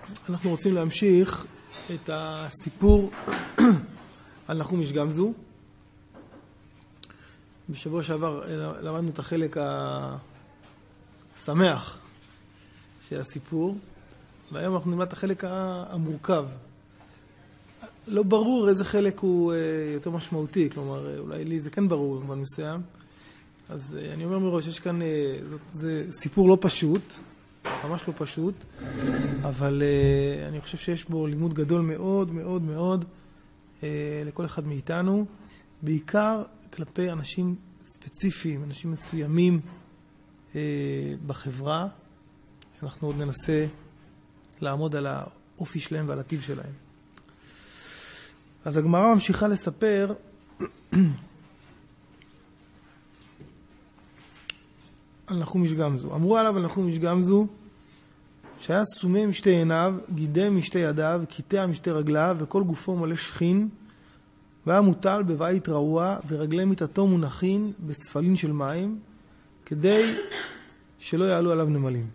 אנחנו רוצים להמשיך את הסיפור על נחום איש גמזו. בשבוע שעבר למדנו את החלק השמח של הסיפור, והיום אנחנו נלמד את החלק המורכב. לא ברור איזה חלק הוא יותר משמעותי, כלומר אולי לי זה כן ברור במובן מסוים. אז אני אומר מראש, יש כאן, זה סיפור לא פשוט, ממש לא פשוט, אבל אני חושב שיש בו לימוד גדול מאוד מאוד מאוד לכל אחד מאיתנו, בעיקר כלפי אנשים ספציפיים, אנשים מסוימים בחברה. אנחנו עוד ננסה לעמוד על האופי שלהם ועל הטיב שלהם. אז הגמרא ממשיכה לספר על נחום איש גמזו. אמרו עליו על נחום איש גמזו שהיה סומא משתי עיניו, גידם משתי ידיו, קיטע משתי רגליו, וכל גופו מלא שכין, והיה מוטל בבית רעוע, ורגלי מיטתו מונחים בספלין של מים, כדי שלא יעלו עליו נמלים.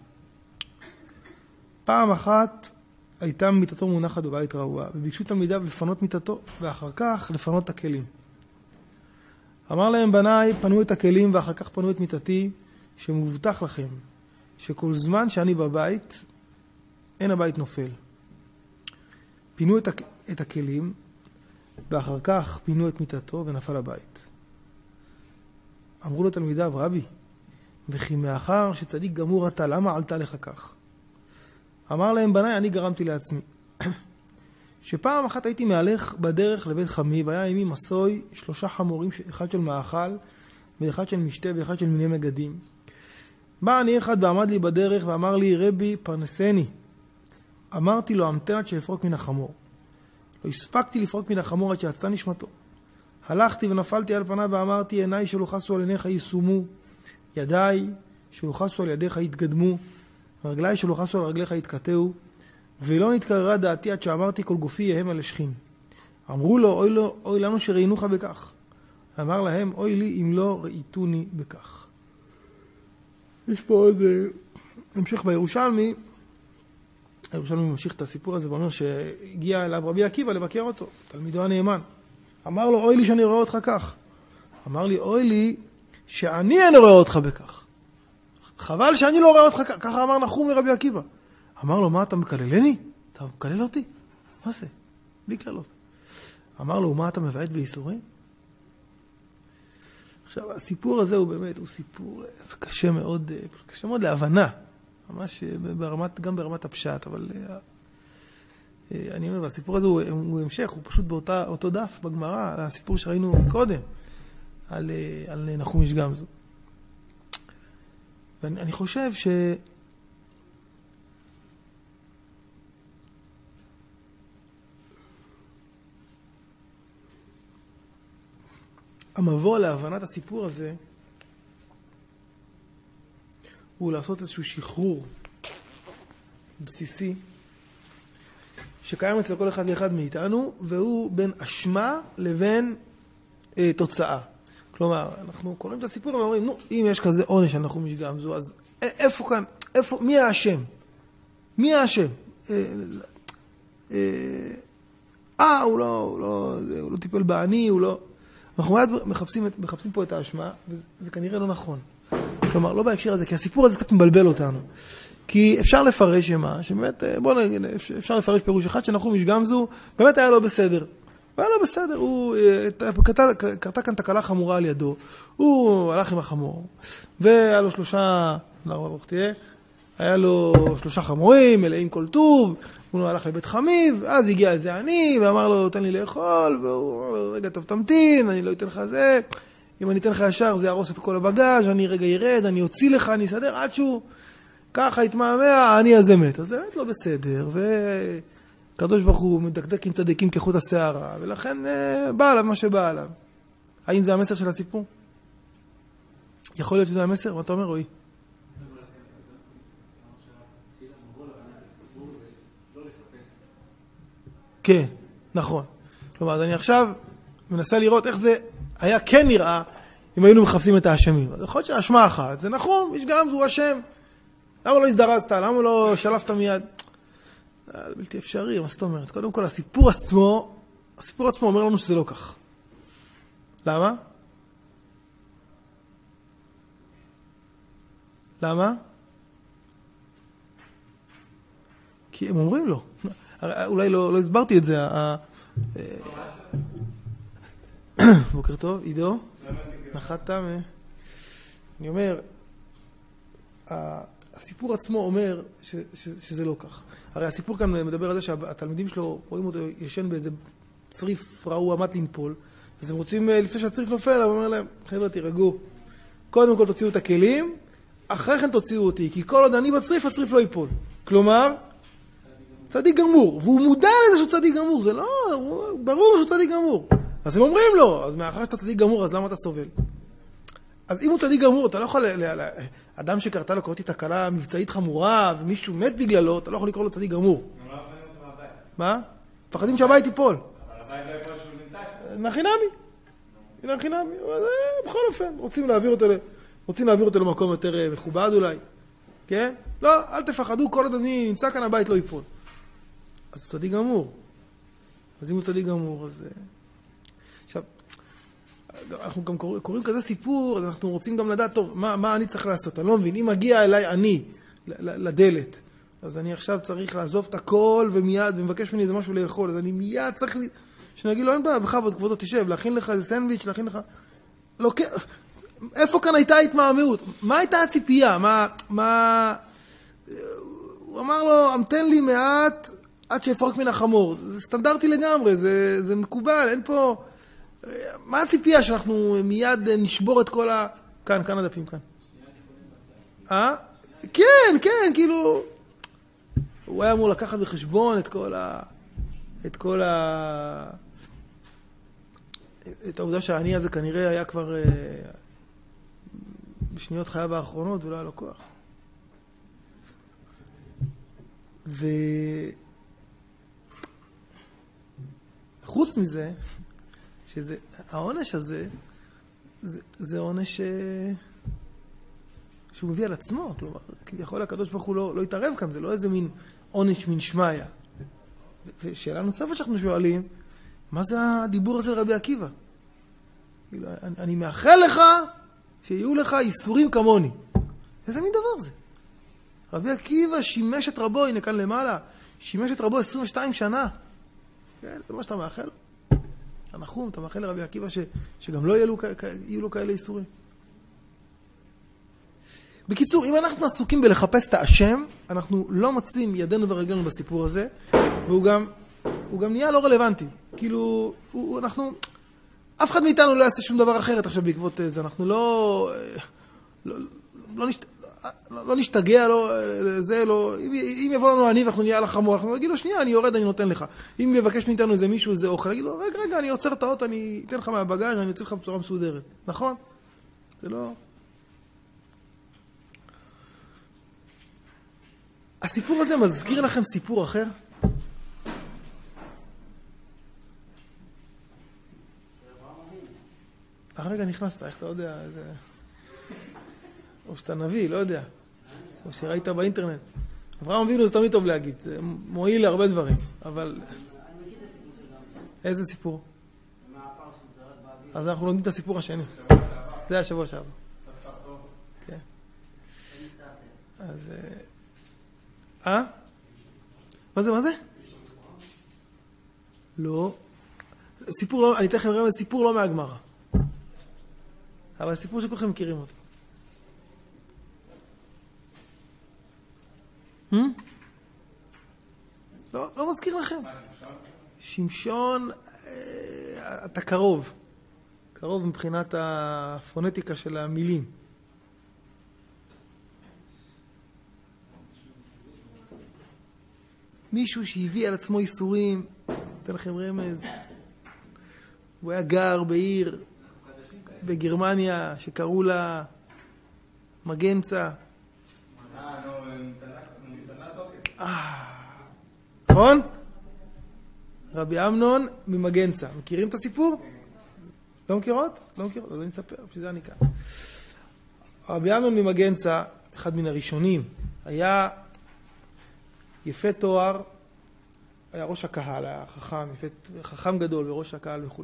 פעם אחת הייתה מיטתו מונחת בבית רעוע, וביקשו תלמידיו לפנות מיטתו, ואחר כך לפנות את הכלים. אמר להם, בניי, פנו את הכלים, ואחר כך פנו את מיטתי, שמובטח לכם, שכל זמן שאני בבית, אין הבית נופל. פינו את הכלים, ואחר כך פינו את מיטתו, ונפל הבית. אמרו לו תלמידיו, רבי, וכי מאחר שצדיק גמור אתה, למה עלתה לך כך? אמר להם, בניי, אני גרמתי לעצמי. שפעם אחת הייתי מהלך בדרך לבית חמי, והיה עמי מסוי 3 חמורים, אחד של מאכל, ואחד של משתה, ואחד של מיני מגדים. בא אני אחד ועמד לי בדרך, ואמר לי, רבי, פרנסני. אמרתי לו, המתנת שיפרוק מן החמור. לא הספקתי לפרוק מן החמור עד שיצא נשמתו. הלכתי ונפלתי על פניו ואמרתי, עיניי שלא חסו על עיניך יסומו, ידיי שלא חסו על ידיך יתקדמו, רגליי שלא חסו על רגליך יתקטעו, ולא נתקררה דעתי עד שאמרתי כל גופי יהם על השכין. אמרו לו, אוי לנו שראינוך בכך. אמר להם, אוי לי אם לא ראיתוני בכך. יש פה עוד המשך בירושלמי. הירושלמי ממשיך את הסיפור הזה ואומר שהגיע אליו רבי עקיבא לבקר אותו, תלמידו הנאמן. אמר לו, אוי לי שאני רואה אותך כך. אמר לי, אוי לי שאני אין רואה אותך בכך. חבל שאני לא רואה אותך כך. ככה אמר נחום לרבי עקיבא. אמר לו, מה אתה מקללני? אתה מקלל אותי? מה זה? בלי קללות. אמר לו, מה אתה מבעט בייסורים? עכשיו, הסיפור הזה הוא באמת, הוא סיפור קשה מאוד להבנה. ממש גם ברמת הפשט, אבל אני אומר, הסיפור הזה הוא המשך, הוא פשוט באותו דף בגמרא, הסיפור שראינו קודם, על נחום איש גמזו. ואני חושב המבוא להבנת הסיפור הזה הוא לעשות איזשהו שחרור בסיסי שקיים אצל כל אחד ואחד מאיתנו, והוא בין אשמה לבין תוצאה. כלומר, אנחנו קוראים את הסיפור ואומרים, נו, אם יש כזה עונש על נחום איש גמזו, אז איפה כאן, מי האשם? מי האשם? הוא לא טיפל בעני, הוא לא... אנחנו מחפשים פה את האשמה, וזה כנראה לא נכון. כלומר, לא בהקשר הזה, כי הסיפור הזה קצת מבלבל אותנו. כי אפשר לפרש שבאמת, בוא נגיד, אפשר לפרש פירוש אחד שנחום איש גמזו, באמת היה לא בסדר. והיה לא בסדר, הוא קרתה כאן תקלה חמורה על ידו, הוא הלך עם החמור, והיה לו 3, היה לו 3 חמורים, מלאים כל טוב, הוא הלך לבית חמיב, אז הגיע איזה עני, ואמר לו, תן לי לאכול, והוא אמר לו, רגע, טוב, תמתין, אני לא אתן לך זה, אם אני אתן לך ישר, זה ירוס את כל הבגז', אני רגע ירד, אני אוציא לך, אני אסדר, עד שהוא ככה התמהמה, העני הזה מת. אז זה באמת לא בסדר, וקדוש ברוך הוא מדקדק עם צדיקים כחוט השערה, ולכן בא עליו מה שבא עליו. האם זה המסר של הסיפור? יכול להיות שזה המסר? מה אתה אומר, רועי? כן, נכון. כלומר, אז אני עכשיו מנסה לראות איך זה היה כן נראה אם היינו מחפשים את האשמים. אז יכול להיות שהאשמה אחת, זה נכון, איש גמזו הוא אשם. למה לא הזדרזת? למה לא שלפת מיד? בלתי אפשרי, מה זאת אומרת? קודם כל, הסיפור עצמו אומר לנו שזה לא כך. למה? למה? כי הם אומרים לו. אולי לא הסברתי את זה. בוקר טוב, עידו. נחת. אני אומר, הסיפור עצמו אומר שזה לא כך. הרי הסיפור כאן מדבר על זה שהתלמידים שלו רואים אותו ישן באיזה צריף ראו עמד לנפול, אז הם רוצים לפני שהצריף נופל, הוא אומר להם, חבר'ה תירגעו, קודם כל תוציאו את הכלים, אחרי כן תוציאו אותי, כי כל עוד אני בצריף, הצריף לא ייפול. כלומר, צדיק גמור, והוא מודע לזה שהוא צדיק גמור, זה לא, ברור שהוא צדיק גמור. אז הם אומרים לו, אז מאחר שאתה צדיק גמור, אז למה אתה סובל? אז אם הוא צדיק גמור, אתה לא יכול, אדם שקרתה לו קראתי תקלה מבצעית חמורה, ומישהו מת בגללו, אתה לא יכול לקרוא לו צדיק גמור. מה? פחדים שהבית ייפול. אבל הבית לא ייפול שהוא נמצא שם. נחינמי. בכל אופן, רוצים להעביר אותו למקום יותר מכובד אולי. כן? לא, אל תפחדו, כל עוד אני נמצא כאן, הבית לא ייפול. אז הוא צדיק גמור. אז אם הוא צדיק גמור, אז... עכשיו, אנחנו גם קוראים כזה סיפור, אז אנחנו רוצים גם לדעת, טוב, מה אני צריך לעשות? אני לא מבין, אם מגיע אליי אני לדלת, אז אני עכשיו צריך לעזוב את הכל ומיד, ומבקש ממני איזה משהו לאכול, אז אני מיד צריך שנגיד לו, אין בעיה, בכבוד, כבודו, תשב, להכין לך איזה סנדוויץ', להכין לך... לא, איפה כאן הייתה התמהמהות? מה הייתה הציפייה? הוא אמר לו, המתן לי מעט עד שיפרוק מן החמור. זה סטנדרטי לגמרי, זה מקובל, אין פה... מה הציפייה שאנחנו מיד נשבור את כל כאן הדפים כאן. כן, כאילו... הוא היה אמור לקחת בחשבון את העובדה שהעני הזה כנראה היה כבר בשניות חייו האחרונות ולא היה לו כוח. וחוץ מזה, העונש הזה, זה עונש שהוא מביא על עצמו. כלומר, כביכול הקדוש ברוך הוא לא יתערב כאן, זה לא איזה מין עונש מן שמיה. ושאלה נוספת שאנחנו שואלים, מה זה הדיבור הזה לרבי עקיבא? אני מאחל לך שיהיו לך איסורים כמוני. איזה מין דבר זה? רבי עקיבא שימש את רבו, הנה כאן למעלה, שימש את רבו 22 שנה. כן, זה מה שאתה מאחל. הנחום, אתה מאחל לרבי עקיבא שגם לא יהיו לו כאלה איסורים. בקיצור, אם אנחנו עסוקים בלחפש את האשם, אנחנו לא מוצאים ידינו ורגלנו בסיפור הזה, והוא גם נהיה לא רלוונטי. כאילו, אף אחד מאיתנו לא יעשה שום דבר אחרת עכשיו בעקבות זה. אנחנו לא נשתגע, אם יבוא לנו עני ואנחנו נהיה על החמור, אנחנו נגיד לו, שנייה, אני יורד, אני נותן לך. אם יבקש מאיתנו איזה מישהו, איזה אוכל, נגיד לו, רגע, אני עוצר את האוטו, אני אתן לך מהבגאז', אני אצא לך בצורה מסודרת. נכון? זה לא... הסיפור הזה מזכיר לכם סיפור אחר? הרגע נכנסת, איך אתה יודע? או שאתה נביא, לא יודע. או שראית באינטרנט. אברהם אבינו זה תמיד טוב להגיד. זה מועיל להרבה דברים. אבל... איזה סיפור? אז אנחנו לומדים את הסיפור השני. זה היה שבוע שעבר. כן. אז... מה זה? לא. סיפור לא... אני אתן לכם רמז, סיפור לא מהגמרא. אבל סיפור שכולכם מכירים אותו. לא מזכיר לכם. שמשון, אתה קרוב. קרוב מבחינת הפונטיקה של המילים. מישהו שהביא על עצמו איסורים, אתן לכם רמז. הוא היה גר בעיר בגרמניה שקראו לה מגנצה. נכון? רבי אמנון ממגנצה. מכירים את הסיפור? לא מכירות? לא מכירות? אז אני אספר, בשביל זה אני כאן. רבי אמנון ממגנצה, אחד מן הראשונים, היה יפה תואר, היה ראש הקהל, היה חכם גדול וראש הקהל וכו'.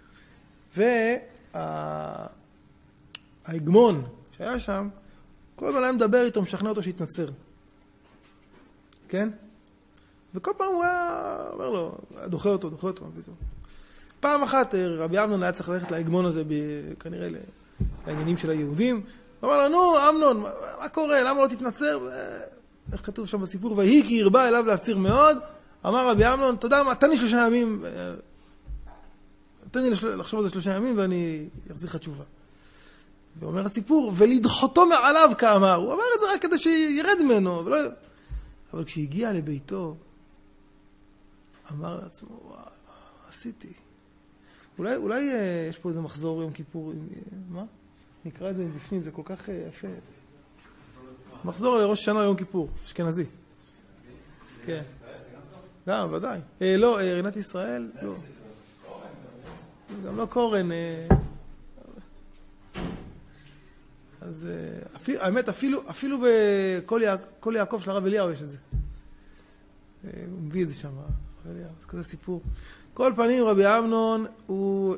וההגמון שהיה שם, כל הזמן היה מדבר איתו, משכנע אותו שיתנצר. כן? וכל פעם הוא היה אומר לו, דוחה אותו. פעם אחת רבי אמנון היה צריך ללכת להגמון הזה, כנראה לעניינים של היהודים. הוא אמר לו, נו, אמנון, מה קורה? למה לא תתנצר? איך כתוב שם בסיפור? והיא כי הרבה אליו להפציר מאוד. אמר רבי אמנון, אתה יודע מה, תן לי 3 ימים, תן לי לחשוב על זה 3 ימים ואני אחזיר לך תשובה. ואומר הסיפור, ולדחותו מעליו כאמר. הוא אמר את זה רק כדי שירד ממנו. אבל כשהגיע לביתו, אמר לעצמו, וואו, עשיתי. אולי יש פה איזה מחזור יום כיפור, מה? נקרא את זה בפנים, זה כל כך יפה. מחזור לראש השנה יום כיפור, אשכנזי. כן. גם, ודאי. לא, רינת ישראל, לא. גם לא קורן. אז האמת, אפילו בכל יעקב של הרב אליהו יש את זה. הוא מביא את זה שם, הרב אליהו, זה כזה סיפור. כל פנים רבי אמנון הוא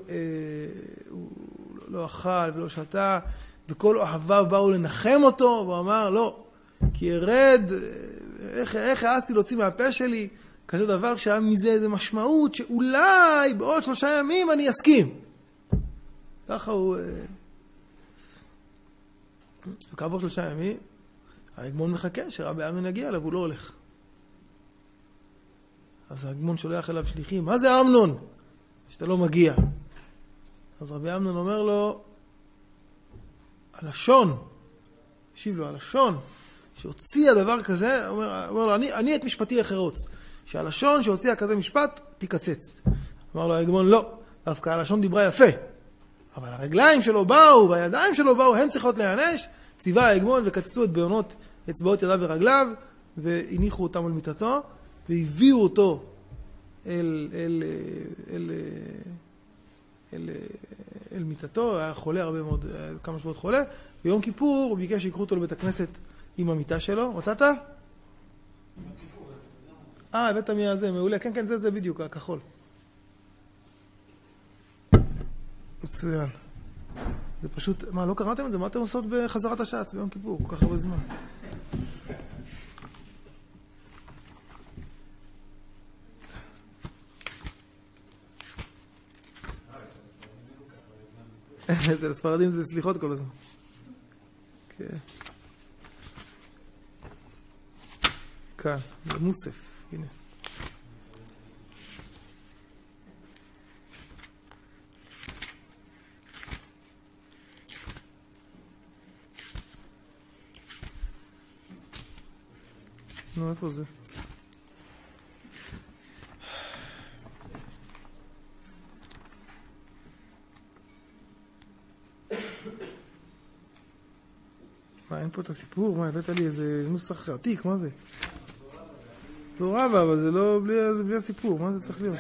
לא אכל ולא שתה, וכל אוהביו באו לנחם אותו, והוא אמר, לא, כי ירד, איך העזתי להוציא מהפה שלי, כזה דבר שהיה מזה איזו משמעות, שאולי בעוד 3 ימים אני אסכים. ככה הוא... וכעבור 3 ימים, ההגמון מחכה שרבי אמנון יגיע אליו, הוא לא הולך. אז ההגמון שולח אליו שליחים, מה זה אמנון? שאתה לא מגיע. אז רבי אמנון אומר לו, הלשון, השיב לו, הלשון, שהוציאה דבר כזה, אומר לו, אני את משפטי החרוץ, שהלשון שהוציאה כזה משפט, תקצץ. אמר לו ההגמון, לא, דווקא הלשון דיברה יפה, אבל הרגליים שלו באו, והידיים שלו באו, הן צריכות להיענש, ציווה ההגמון וקצצו את בעונות אצבעות ידיו ורגליו, והניחו אותם על מיטתו, והביאו אותו אל מיטתו, היה חולה הרבה מאוד, כמה שבועות חולה, ביום כיפור הוא ביקש שיקחו אותו לבית הכנסת עם המיטה שלו. מצאת? הבאת מהזה, מעולה. כן, זה בדיוק, הכחול. מצוין. זה פשוט, מה, לא קראתם את זה? מה אתם עושות בחזרת השעץ ביום כיפור? כל כך הרבה זמן. זה לספרדים זה סליחות כל הזמן. כאן, זה מוסף, הנה. נו, איפה זה? מה, אין פה את הסיפור? מה, הבאת לי איזה נוסח עתיק? מה זה? זו רבה, אבל זה לא בלי הסיפור. מה זה צריך להיות?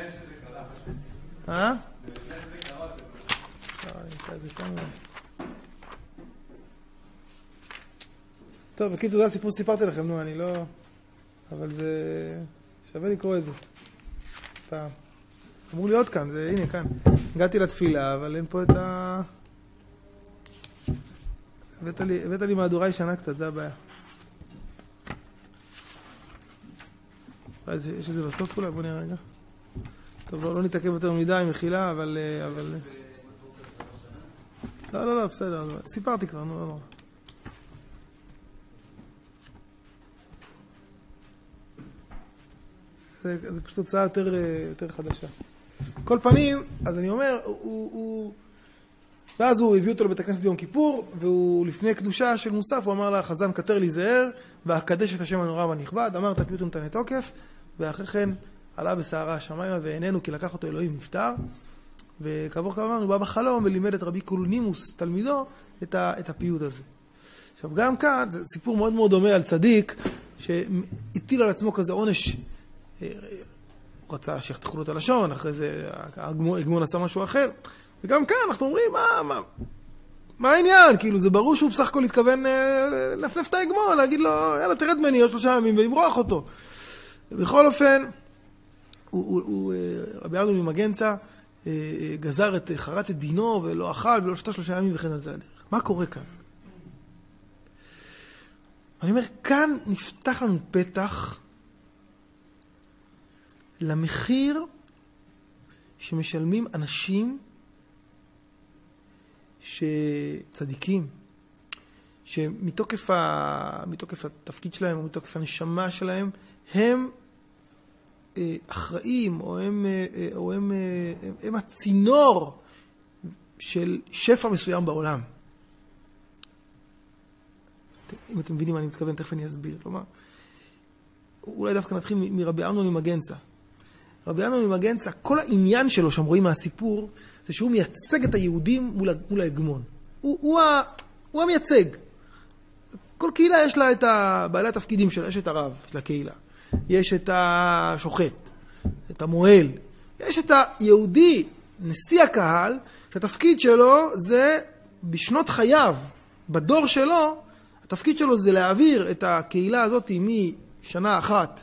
טוב, בקיצור, זה הסיפור שסיפרתי לכם, נו, אני לא... אבל זה... שווה לקרוא את זה. פעם. אמור להיות כאן, זה... הנה, כאן. הגעתי לתפילה, אבל אין פה את ה... הבאת לי מהדורה ישנה קצת, זה הבעיה. יש איזה בסוף אולי, בוא נראה רגע. טוב, לא נתעכב יותר מדי, מחילה, אבל... לא, בסדר, סיפרתי כבר, לא. זה פשוט תוצאה יותר חדשה. כל פנים, אז אני אומר, ואז הוא הביא אותו לבית הכנסת ביום כיפור, והוא לפני קדושה של מוסף, הוא אמר לה, חזן כתר לי זהר, והקדש את השם הנורא והנכבד, אמר תפיוט ונתנה תוקף, ואחרי כן עלה בסערה השמיימה ואיננו, כי לקח אותו אלוהים נפטר, וכעבור כמה הוא בא בחלום ולימד את רבי קולנימוס, תלמידו, את הפיוט הזה. עכשיו גם כאן, זה סיפור מאוד מאוד דומה על צדיק, שהטיל על עצמו כזה עונש, הוא רצה שיחתכו לו את הלשון, אחרי זה הגמון עשה משהו אחר, וגם כאן אנחנו אומרים, מה העניין? כאילו זה ברור שהוא בסך הכל התכוון לפנף את ההגמון, להגיד לו, יאללה תרד ממני עוד 3 ימים ולמרוח אותו. בכל אופן, רבי אמנון ממגנצא גזר חרץ את דינו ולא אכל ולא שתה 3 ימים וכן על זה הדרך. מה קורה כאן? אני אומר, כאן נפתח לנו פתח למחיר שמשלמים אנשים שצדיקים, שמתוקף התפקיד שלהם או מתוקף הנשמה שלהם, הם אחראים או הם הצינור של שפע מסוים בעולם. אם אתם מבינים מה אני מתכוון, תכף אני אסביר. כלומר, אולי דווקא נתחיל מרבי אמנון ממגנצא. רבי אמנון ממגנצא, כל העניין שלו שם רואים מהסיפור, זה שהוא מייצג את היהודים מול ההגמון. הוא המייצג. כל קהילה יש לה את בעלי התפקידים שלה, יש את הרב של הקהילה, יש את השוחט, את המועל, יש את היהודי, נשיא הקהל, שהתפקיד שלו זה בשנות חייו, בדור שלו, התפקיד שלו זה להעביר את הקהילה הזאת משנה אחת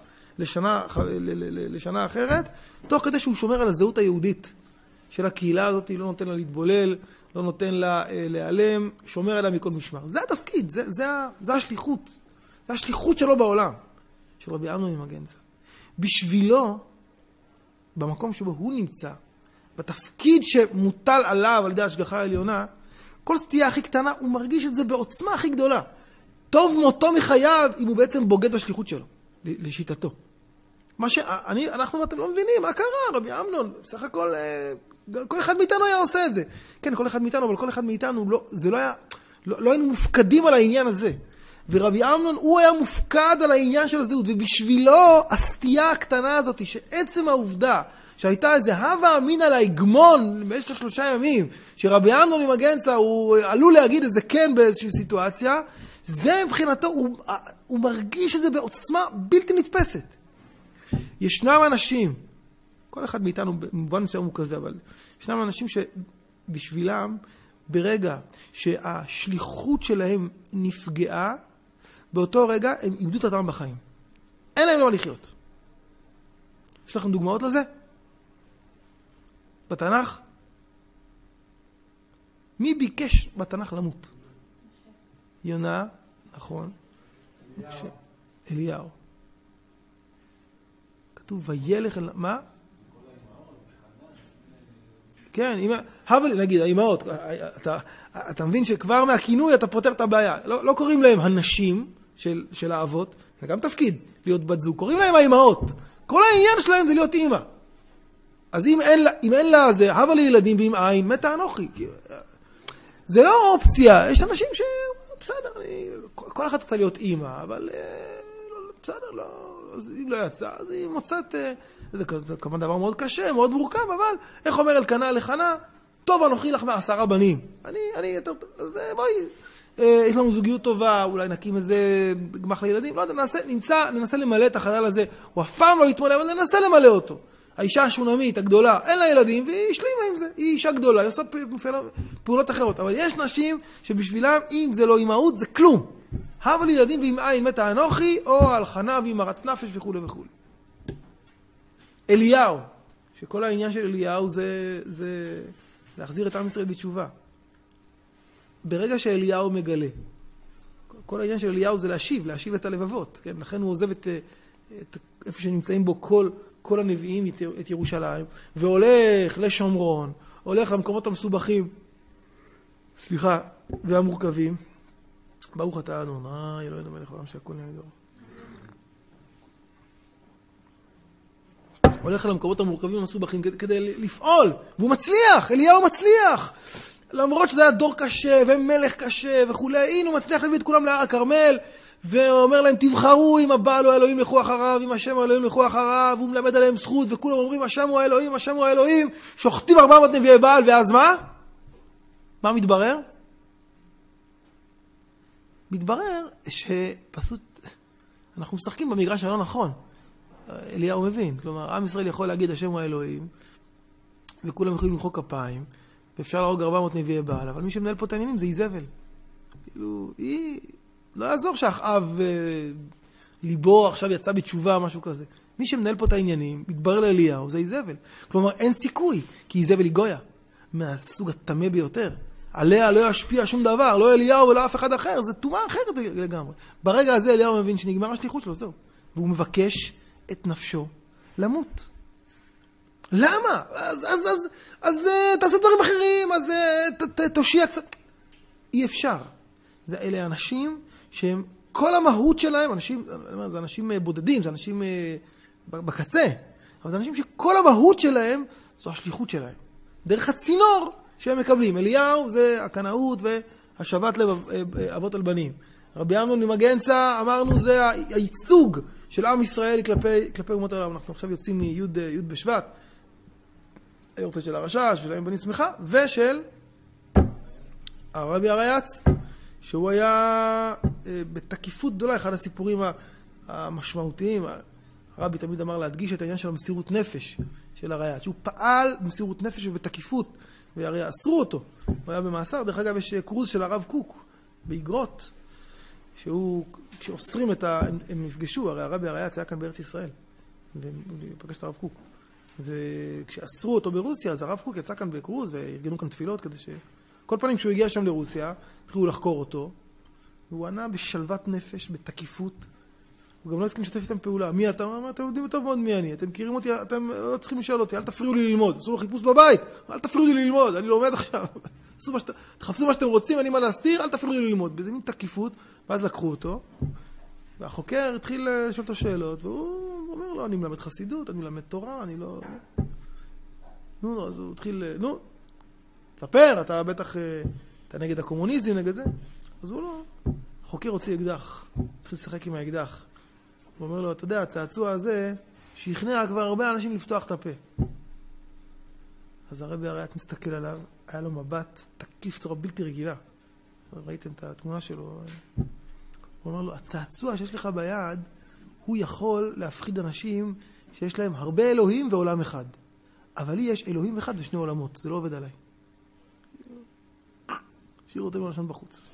לשנה אחרת, תוך כדי שהוא שומר על הזהות היהודית של הקהילה הזאת, לא נותן לה להתבולל, לא נותן לה להיעלם, שומר עליה מכל משמר. זה התפקיד, זה השליחות. זה השליחות שלו בעולם, של רבי אמנון ממגנצא. בשבילו, במקום שבו הוא נמצא, בתפקיד שמוטל עליו על ידי ההשגחה העליונה, כל סטייה הכי קטנה, הוא מרגיש את זה בעוצמה הכי גדולה. טוב מותו מחייו, אם הוא בעצם בוגד בשליחות שלו, לשיטתו. אתם לא מבינים, מה קרה, רבי אמנון? בסך הכל, כל אחד מאיתנו היה עושה את זה. כן, כל אחד מאיתנו, אבל כל אחד מאיתנו, לא היינו מופקדים על העניין הזה. ורבי אמנון, הוא היה מופקד על העניין של הזהות, ובשבילו, הסטייה הקטנה הזאת, שעצם העובדה, שהייתה איזה הווה אמינא להגמון במשך 3 ימים, שרבי אמנון ממגנצא הוא עלול להגיד את זה כן באיזושהי סיטואציה, זה מבחינתו, הוא מרגיש את זה בעוצמה בלתי נתפסת. ישנם אנשים, כל אחד מאיתנו במובן מסוים הוא כזה, אבל ישנם אנשים שבשבילם, ברגע שהשליחות שלהם נפגעה, באותו רגע הם איבדו את הטעם בחיים. אין להם לא לחיות. יש לכם דוגמאות לזה? בתנ"ך? מי ביקש בתנ"ך למות? יונה, נכון. אליהו. כתוב וילך אל... מה? כן, נגיד, האימהות, אתה מבין שכבר מהכינוי אתה פותר את הבעיה. לא קוראים להם הנשים של האבות, זה גם תפקיד להיות בת זוג. קוראים להם האימהות. כל העניין שלהם זה להיות אימא. אז אם אין לה זה, הבה לי ילדים ועם עין, מתה אנוכי. זה לא אופציה. יש אנשים בסדר, כל אחת רוצה להיות אימא, אבל בסדר, אם לא יצא, אז היא מוצאת, זה כמובן דבר מאוד קשה, מאוד מורכב, אבל איך אומר אלקנה לחנה? טוב, אנוכי לך 10 בנים. אני יותר, אז בואי, יש לנו זוגיות טובה, אולי נקים איזה גמח לילדים, לא יודע, ננסה למלא את החלל הזה, הוא אף פעם לא יתמודד, אבל ננסה למלא אותו. האישה השונמית, הגדולה, אין לה ילדים, והיא השלימה עם זה. היא אישה גדולה, היא עושה פעולות אחרות. אבל יש נשים שבשבילם, אם זה לא אימהות, זה כלום. הבה לי ילדים ועם עין מתה אנוכי, או על חנה ועם מרת נפש וכו' וכו'. אליהו, שכל העניין של אליהו זה להחזיר את עם ישראל בתשובה. ברגע שאליהו מגלה, כל העניין של אליהו זה להשיב את הלבבות. כן? לכן הוא עוזב את איפה שנמצאים בו כל הנביאים, את ירושלים, והולך לשומרון, הולך למקומות המסובכים, והמורכבים. ברוך אתה אדוני, אלוהינו מלך העולם שהכל נהיה בדברו. הולך למקומות המורכבים המסובכים כדי לפעול, והוא מצליח, אליהו מצליח. למרות שזה היה דור קשה, ומלך קשה וכו', הנה הוא מצליח להביא את כולם להר הכרמל, ואומר להם, תבחרו אם הבעל או האלוהים לכו אחריו, אם השם או האלוהים לכו אחריו, והוא מלמד עליהם זכות, וכולם אומרים, השם או האלוהים, השם או האלוהים, שוחטים 400 נביאי בעל, ואז מה? מה מתברר? מתברר שפשוט אנחנו משחקים במגרש הלא נכון. אליהו מבין, כלומר, עם ישראל יכול להגיד השם הוא האלוהים, וכולם יכולים למחוא כפיים, ואפשר להרוג 400 נביאי בעל, אבל מי שמנהל פה את העניינים זה איזבל. כאילו, לא יעזור שאחאב ליבו עכשיו יצא בתשובה, משהו כזה. מי שמנהל פה את העניינים, מתברר לאליהו, זה איזבל. כלומר, אין סיכוי, כי איזבל היא גויה, מהסוג התמה ביותר. עליה לא ישפיע שום דבר, לא אליהו ולא אף אחד אחר, זה תומה אחרת לגמרי. ברגע הזה אליהו מבין שנגמר השליחות שלו, זהו. והוא מבקש את נפשו למות. למה? אז תעשה דברים אחרים, אז תושיע... אי אפשר. אלה אנשים שהם, כל המהות שלהם, זה אנשים בודדים, זה אנשים בקצה, אבל זה אנשים שכל המהות שלהם זו השליחות שלהם. דרך הצינור שהם מקבלים. אליהו זה הקנאות והשבת לב אבות על בנים. רבי אמנון ממגנצה, אמרנו, זה הייצוג של עם ישראל כלפי אומות העולם. אנחנו עכשיו יוצאים מיוד בשבט, היורצת של הרשש, של בני שמחה, ושל הרבי הרייץ, שהוא היה בתקיפות גדולה, אחד הסיפורים המשמעותיים. הרבי תמיד אמר להדגיש את העניין של המסירות נפש של הרייץ, שהוא פעל במסירות נפש ובתקיפות, והרי אסרו אותו. הוא היה במאסר. דרך אגב, יש קרוז של הרב קוק באגרות, כשאוסרים הם נפגשו, הרי הרבי הרייץ היה כאן בארץ ישראל, ופגש את הרב קוק. וכשאסרו אותו ברוסיה, אז הרב קוק יצא כאן בקרוז, וארגנו כאן תפילות כדי כל פעמים כשהוא הגיע שם לרוסיה, התחילו לחקור אותו, והוא ענה בשלוות נפש, בתקיפות. הוא גם לא הסכים לשתף איתם פעולה. מי אתה? אתם יודעים טוב מאוד מי אני. אתם מכירים אותי, אתם לא צריכים לשאול אותי, אל תפריעו לי ללמוד. עשו לו חיפוש בבית, אל תפריעו לי ללמוד, אני לומד עכשיו. תחפשו מה שאתם רוצים, אני מה להסתיר, אל תפריעו לי ללמוד. באיזה מין תקיפות, ואז לקחו אותו, והחוקר התחיל לשאול אותו שאלות, והוא אומר לו, אני מלמד חסידות, אני מלמד תורה, אני לא... אז הוא התחיל, תספר, אתה בטח, אתה נגד הקומוניזם, נגד זה. אז הוא לא, החוקר הוציא אקדח, התחיל לשחק עם האקדח. הוא אומר לו, אתה יודע, הצעצוע הזה, שכנע כבר הרבה אנשים לפתוח את הפה. אז הרבי הרייץ מסתכל עליו, היה לו מבט תקיף צורה בלתי רגילה. ראיתם את התמונה שלו. הוא אומר לו, הצעצוע שיש לך ביד, הוא יכול להפחיד אנשים שיש להם הרבה אלוהים ועולם אחד. אבל לי יש אלוהים אחד ושני עולמות, זה לא עובד עליי. שיר אותם לשם בחוץ.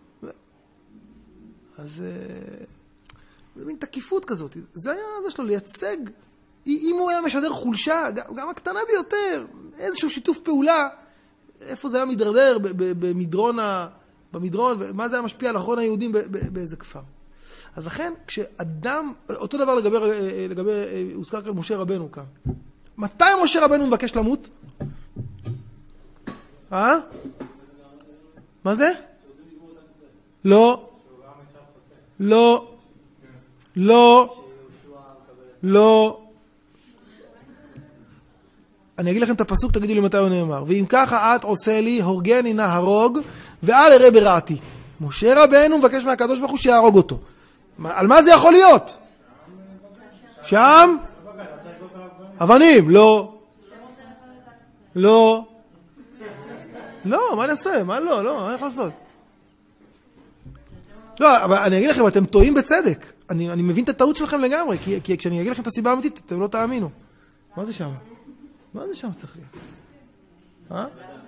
אז זה מין תקיפות כזאת. זה היה זה שלו לייצג, אם הוא היה משדר חולשה, גם הקטנה ביותר, איזשהו שיתוף פעולה, איפה זה היה מדרדר במדרון, ומה זה היה משפיע על אחרון היהודים באיזה כפר. אז לכן, כשאדם, אותו דבר לגבי הוזכר כאן משה רבנו כאן. מתי משה רבנו מבקש למות? מה זה? לא. לא. לא. לא. אני אגיד לכם את הפסוק, תגידו לי מתי הוא נאמר. ואם ככה את עושה לי, הורגני נא הרוג, ואל אראה ברעתי. משה רבנו מבקש מהקדוש ברוך הוא שיהרוג אותו. על מה זה יכול להיות? שם? אבנים, לא. לא. לא, מה נעשה? מה לא? לא, מה אני יכול לעשות? לא, אבל אני אגיד לכם, אתם טועים בצדק. אני מבין את הטעות שלכם לגמרי, כי כשאני אגיד לכם את הסיבה האמיתית, אתם לא תאמינו. מה זה שם? מה זה שם צריך להיות?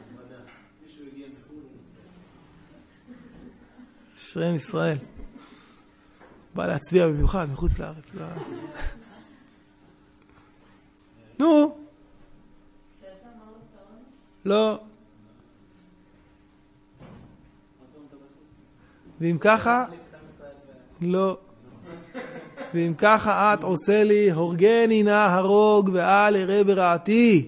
אשריהם ישראל. בא להצביע במיוחד, מחוץ לארץ. נו. לא. ואם ככה, לא. ואם ככה את עושה לי, הורגני נא הרוג ואל אראה ברעתי.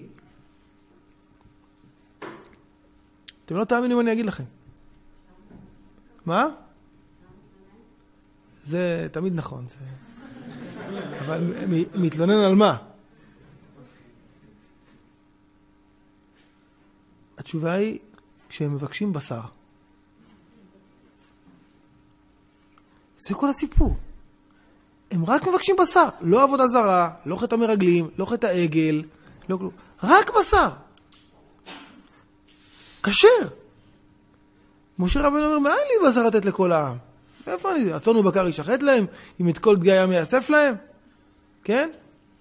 אתם לא תאמינו אם אני אגיד לכם. מה? זה תמיד נכון. אבל מתלונן על מה? התשובה היא כשהם מבקשים בשר. זה כל הסיפור. הם רק מבקשים בשר. לא עבודה זרה, לא חטא מרגלים, לא חטא העגל, לא כלום. רק בשר. כשר. משה רבנו אומר, מה אין לי בשר לתת לכל העם? איפה אני? הצאן ובקר ישחט להם? אם את כל דגי הים יאסף להם? כן?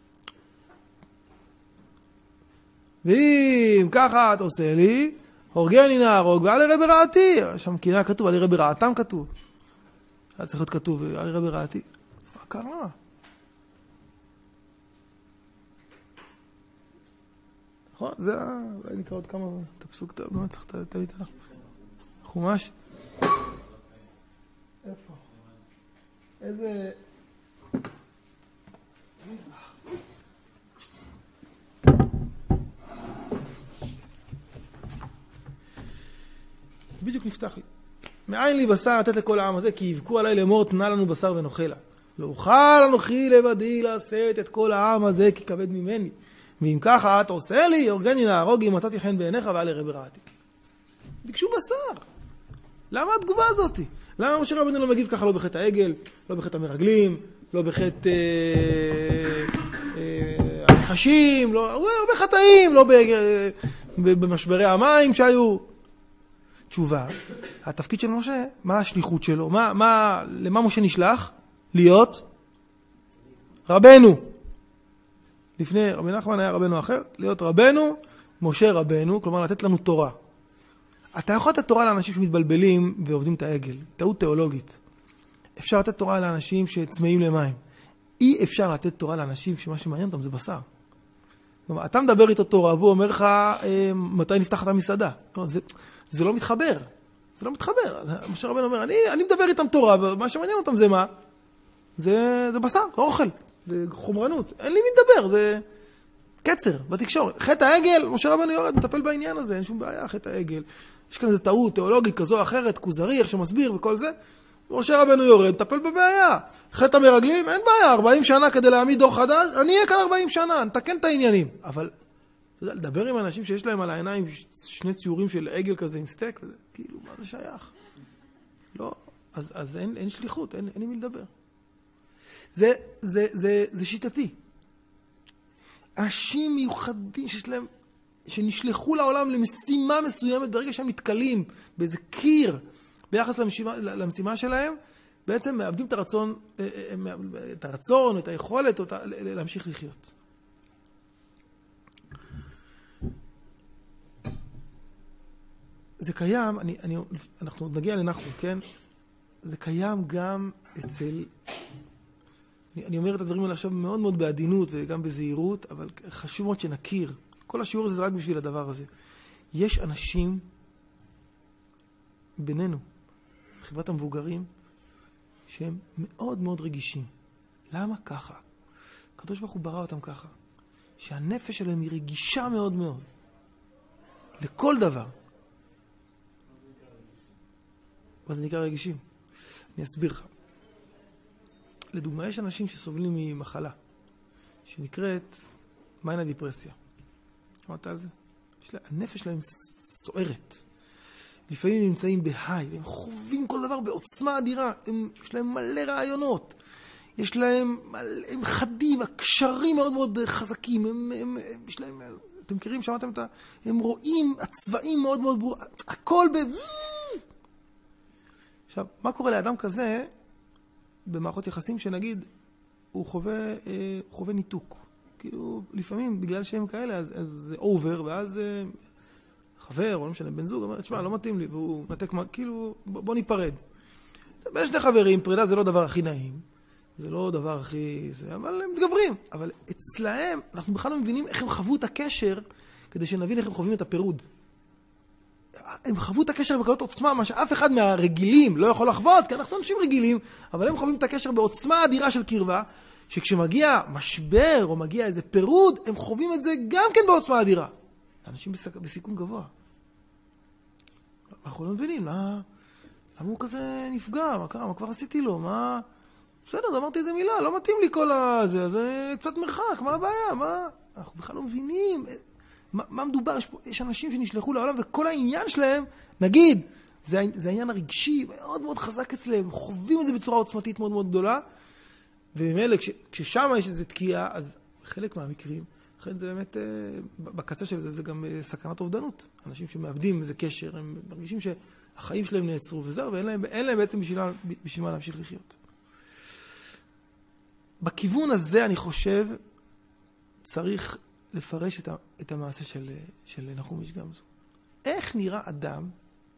ואם ככה את עושה לי, הורגני נא הרוג ואל אראה ברעתי. שם קינה כתוב, אל אראה ברעתם כתוב. היה צריך להיות כתוב, אל אראה ברעתי. מה קרה? נכון? זה אולי נקרא עוד כמה, את הפסוק טוב, לא צריך תביא את אנחנו. חומש? איפה? איזה... בדיוק נפתח לי. מאין לי בשר לתת לכל העם הזה, כי יבכו עליי לאמור תנה לנו בשר ונאכלה. לא אוכל אנוכי לבדי לשאת את כל העם הזה כי כבד ממני. ואם ככה את עושה לי, הורגני להרוג אם מצאתי חן בעיניך ואל ירא ברעתי. ביקשו בשר. למה התגובה הזאת? למה משה רבנו לא מגיב ככה לא בחטא העגל, לא בחטא המרגלים, לא בחטא הנחשים, לא הרבה חטאים, לא במשברי המים שהיו. תשובה, התפקיד של משה, מה השליחות שלו? למה משה נשלח? להיות רבנו. לפני רבי נחמן היה רבנו אחר, להיות רבנו, משה רבנו, כלומר לתת לנו תורה. אתה יכול לתת תורה לאנשים שמתבלבלים ועובדים את העגל, טעות תיאולוגית. אפשר לתת תורה לאנשים שצמאים למים. אי אפשר לתת תורה לאנשים שמה שמעניין אותם זה בשר. כלומר, אתה מדבר איתו תורה והוא אומר לך מתי נפתח את המסעדה. כלומר, זה לא מתחבר. זה לא מתחבר. משה רבנו אומר, אני מדבר איתם תורה, ומה שמעניין אותם זה מה? זה בשר, אוכל. זה חומרנות. אין לי מי לדבר, זה קצר בתקשורת. חטא העגל, משה רבנו יורד, מטפל בעניין הזה, אין שום בעיה, חטא העגל. יש כאן איזו טעות תיאולוגית כזו או אחרת, כוזרי, איך שמסביר וכל זה. משה רבנו יורד, מטפל בבעיה. חטא המרגלים, אין בעיה, 40 שנה כדי להעמיד דור חדש, אני אהיה כאן 40 שנה, נתקן את העניינים. אבל אתה יודע, לדבר עם אנשים שיש להם על העיניים שני ציורים של עגל כזה עם סטייק, וזה, כאילו, מה זה שייך? לא, אז אין שליחות, אין עם מי לדבר. זה שיטתי. אנשים מיוחדים שיש להם, שנשלחו לעולם למשימה מסוימת, ברגע שהם מתקלים באיזה קיר ביחס למשימה שלהם, בעצם מאבדים את הרצון, את היכולת, להמשיך לחיות. זה קיים, אנחנו נגיע לנחום, כן? זה קיים גם אצל... אני אומר את הדברים האלה עכשיו מאוד מאוד בעדינות וגם בזהירות, אבל חשוב מאוד שנכיר. כל השיעור הזה זה רק בשביל הדבר הזה. יש אנשים בינינו, חברת המבוגרים, שהם מאוד מאוד רגישים. למה ככה? הקדוש ברוך הוא ברא אותם ככה. שהנפש שלהם היא רגישה מאוד מאוד. לכל דבר. מה זה נקרא רגישים? אני אסביר לך. לדוגמה, יש אנשים שסובלים ממחלה, שנקראת מיינה דיפרסיה. שמעת על זה? הנפש שלהם סוערת. לפעמים הם נמצאים בהיי, והם חווים כל דבר בעוצמה אדירה. יש להם מלא רעיונות. יש להם, הם חדים, הקשרים מאוד מאוד חזקים. יש להם, אתם מכירים, שמעתם את ה... הם רואים, הצבעים מאוד מאוד ברור. הכל עכשיו, מה קורה לאדם כזה במערכות יחסים שנגיד הוא חווה ניתוק? כאילו, לפעמים בגלל שהם כאלה, אז זה אובר, ואז חבר, או לא משנה, בן זוג, אומר, תשמע, לא מתאים לי, והוא נתק, כאילו, בוא ניפרד. בין שני חברים, פרידה זה לא דבר הכי נעים, זה לא דבר הכי... אבל הם מתגברים. אבל אצלהם, אנחנו בכלל לא מבינים איך הם חוו את הקשר, כדי שנבין איך הם חווים את הפירוד. הם חוו את הקשר בקלות עוצמה, מה שאף אחד מהרגילים לא יכול לחוות, כי אנחנו אנשים רגילים, אבל הם חווים את הקשר בעוצמה אדירה של קרבה, שכשמגיע משבר או מגיע איזה פירוד, הם חווים את זה גם כן בעוצמה אדירה. אנשים בסיכון גבוה. אנחנו לא מבינים, למה הוא כזה נפגע? מה קרה? מה כבר עשיתי לו? מה... בסדר, אז אמרתי איזה מילה, לא מתאים לי כל הזה, אז קצת מרחק, מה הבעיה? מה... אנחנו בכלל לא מבינים... מה מדובר? יש אנשים שנשלחו לעולם וכל העניין שלהם, נגיד, זה העניין הרגשי מאוד מאוד חזק אצלם, חווים את זה בצורה עוצמתית מאוד מאוד גדולה, ובמילא כששם יש איזו תקיעה, אז חלק מהמקרים, לכן זה באמת, בקצה של זה, זה גם סכנת אובדנות. אנשים שמאבדים איזה קשר, הם מרגישים שהחיים שלהם נעצרו וזהו, ואין להם בעצם בשביל מה להמשיך לחיות. בכיוון הזה אני חושב, צריך לפרש את המעשה של נחום איש גמזו. איך נראה אדם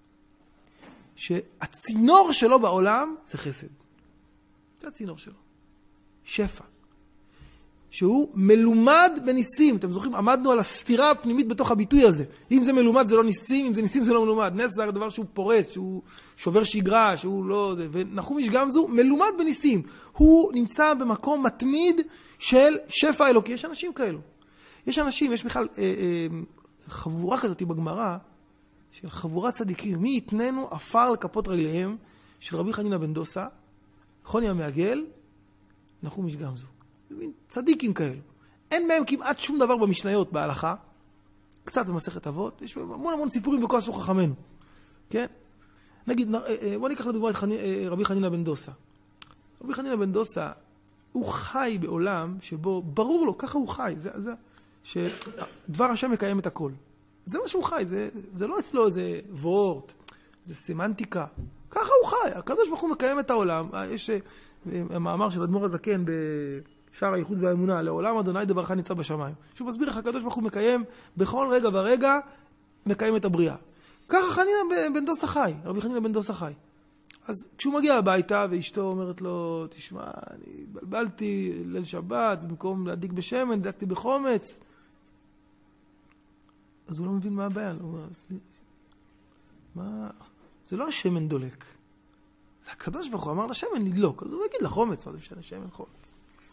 שהצינור שלו בעולם זה חסד? זה הצינור שלו. שפע. שהוא מלומד בניסים. אתם זוכרים, עמדנו על הסתירה הפנימית בתוך הביטוי הזה. אם זה מלומד זה לא ניסים, אם זה ניסים זה לא מלומד. נס זה הדבר שהוא פורץ, שהוא שובר שגרה, שהוא לא... ונחום איש גמזו מלומד בניסים. הוא נמצא במקום מתמיד של שפע אלוקי. יש אנשים כאלו. יש אנשים, יש בכלל חבורה כזאת בגמרא, של חבורת צדיקים. מי יתננו עפר לכפות רגליהם של רבי חנינא בן דוסא, חוני המעגל, נחום איש גמזו. צדיקים כאלו. אין מהם כמעט שום דבר במשניות, בהלכה. קצת במסכת אבות. יש המון סיפורים בכל עשו חכמנו. כן? נגיד, בוא ניקח לדוגמה את רבי חנינא בן דוסא. רבי חנינא בן דוסא, הוא חי בעולם שבו, ברור לו, ככה הוא חי. זה שדבר השם מקיים את הכל. זה מה שהוא חי. זה לא אצלו איזה וורט, זה סמנטיקה. ככה הוא חי. הקדוש ברוך הוא מקיים את העולם. יש מאמר של אדמו"ר הזקן בשער הייחוד והאמונה, לעולם אדוני דברך נמצא בשמיים. שהוא מסביר איך הקדוש ברוך הוא מקיים בכל רגע ורגע, מקיים את הבריאה. ככה חנינא בן דוסא חי, רבי חנינא בן דוסא חי. אז כשהוא מגיע הביתה ואשתו אומרת לו, תשמע, אני התבלבלתי ליל שבת, במקום להדליק בשמן, דלקתי בחומץ. אז הוא לא מבין מה הבעיה. הוא אומר, מה? זה לא השמן דולק. זה הקדוש ברוך הוא אמר לשמן לדלוק. אז הוא יגיד לחומץ, מה זה משנה שמן חומץ.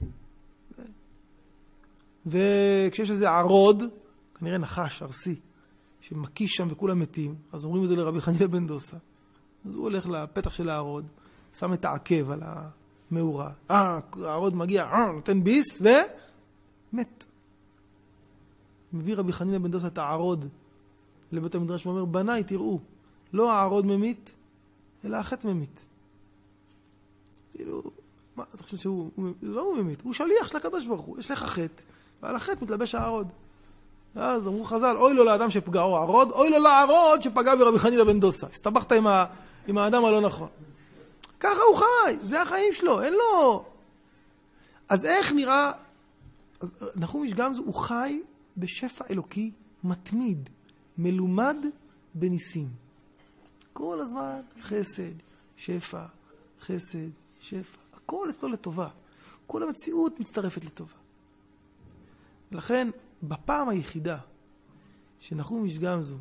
וכשיש איזה ערוד, כנראה נחש, ארסי, שמקיש שם וכולם מתים, אז אומרים את זה לרבי חנינא בן דוסא. אז הוא הולך לפתח של הערוד, שם את העקב על המאורה. הערוד מגיע, נותן ביס, ומת. מביא רבי חנינא בן דוסא את הערוד לבית המדרש ואומר, בניי, תראו, לא הערוד ממית, אלא החטא ממית. כאילו, מה, אתה חושב שהוא לא הוא ממית, הוא שליח של הקדוש ברוך הוא, יש לך חטא, ועל החטא מתלבש הערוד. אז אמרו חז"ל, אוי לו לאדם שפגעו הערוד, אוי לו לערוד שפגע ברבי חנינא בן דוסא. הסתבכת עם האדם הלא נכון. ככה הוא חי, זה החיים שלו, אין לו. אז איך נראה, נחום איש גמזו, הוא חי בשפע אלוקי מתמיד, מלומד בניסים. כל הזמן חסד, שפע, חסד, שפע. הכל אצלו לטובה. כל המציאות מצטרפת לטובה. ולכן, בפעם היחידה שנחום איש גמזו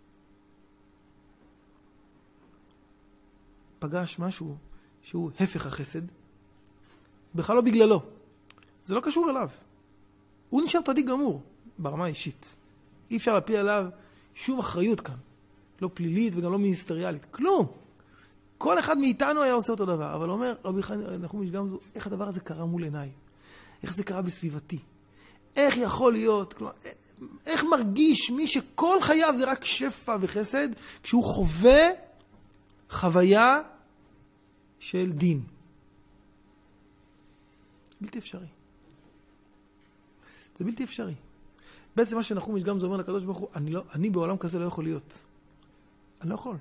פגש משהו שהוא הפך החסד, בכלל לא בגללו. זה לא קשור אליו. הוא נשאר צדיק גמור ברמה האישית. אי אפשר להפיל עליו שום אחריות כאן. לא פלילית וגם לא מיניסטריאלית. כלום. כל אחד מאיתנו היה עושה אותו דבר. אבל אומר רבי נחום איש גמזו, איך הדבר הזה קרה מול עיניי? איך זה קרה בסביבתי? איך יכול להיות? כלומר, איך מרגיש מי שכל חייו זה רק שפע וחסד, כשהוא חווה חוויה של דין? בלתי אפשרי. זה בלתי אפשרי. בעצם מה שנחום איש גמזו אומר לקדוש ברוך הוא, אני בעולם כזה לא יכול להיות. אני לא יכול.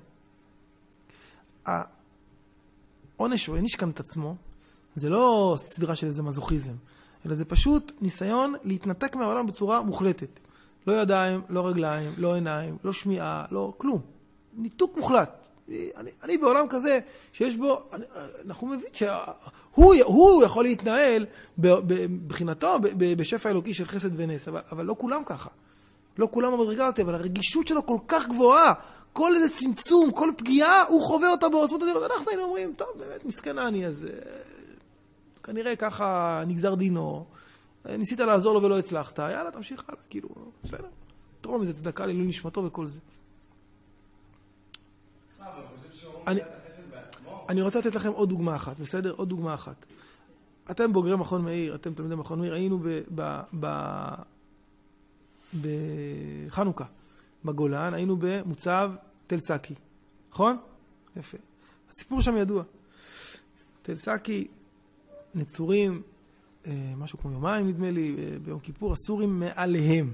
העונש הוא העניש כאן את עצמו, זה לא סדרה של איזה מזוכיזם, אלא זה פשוט ניסיון להתנתק מהעולם בצורה מוחלטת. לא ידיים, לא רגליים, לא עיניים, לא שמיעה, לא כלום. ניתוק מוחלט. אני בעולם כזה שיש בו, אנחנו מבין שהוא יכול להתנהל בבחינתו בשפע אלוקי של חסד ונס, אבל לא כולם ככה. לא כולם המדרגה הזאת, אבל הרגישות שלו כל כך גבוהה, כל איזה צמצום, כל פגיעה, הוא חווה אותה בעוצמות אדירות. אנחנו היינו אומרים, טוב, באמת מסכן אני, אז כנראה ככה נגזר דינו, ניסית לעזור לו ולא הצלחת, יאללה, תמשיך הלאה, כאילו, בסדר. תרום איזה צדקה לעילוי נשמתו וכל זה. אני רוצה לתת לכם עוד דוגמה אחת, בסדר? עוד דוגמה אחת. אתם בוגרי מכון מאיר, אתם תלמידי מכון מאיר, היינו בחנוכה, בגולן, היינו במוצב תל סאקי, נכון? יפה. הסיפור שם ידוע. תל סאקי, נצורים, משהו כמו יומיים נדמה לי, ביום כיפור, הסורים מעליהם.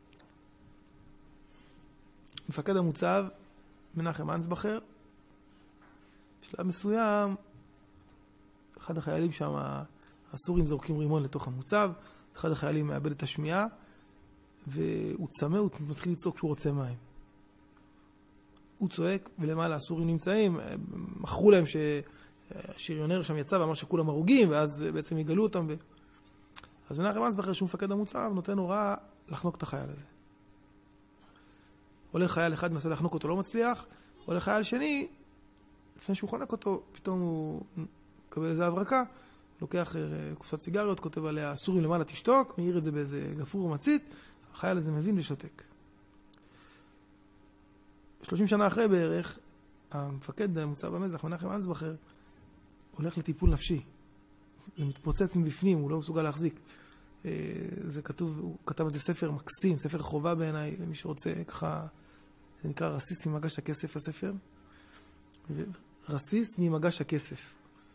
מפקד המוצב, מנחם אנסבכר, בשלב מסוים, אחד החיילים שם, הסורים זורקים רימון לתוך המוצב, אחד החיילים מאבד את השמיעה, והוא צמא, הוא מתחיל לצעוק כשהוא רוצה מים. הוא צועק, ולמעלה הסורים נמצאים, מכרו להם שהשריונר שם יצא ואמר שכולם הרוגים, ואז בעצם יגלו אותם. אז מנחם אנסבכר, שהוא מפקד המוצב, נותן הוראה לחנוק את החייל הזה. הולך חייל אחד, מנסה לחנוק אותו, לא מצליח, הולך חייל שני, לפני שהוא חונק אותו, פתאום הוא מקבל איזה הברקה, לוקח קופסת סיגריות, כותב עליה, אסורים למעלה תשתוק, מעיר את זה באיזה גפרור מצית, החייל הזה מבין ושותק. 30 שנה אחרי בערך, המפקד המוצב במזח, מנחם אנסבכר, הולך לטיפול נפשי. זה מתפוצץ מבפנים, הוא לא מסוגל להחזיק. זה כתוב, הוא כתב על זה ספר מקסים, ספר חובה בעיניי, למי שרוצה ככה, זה נקרא רסיס ממגש הכסף, הספר. רסיס ממגש הכסף.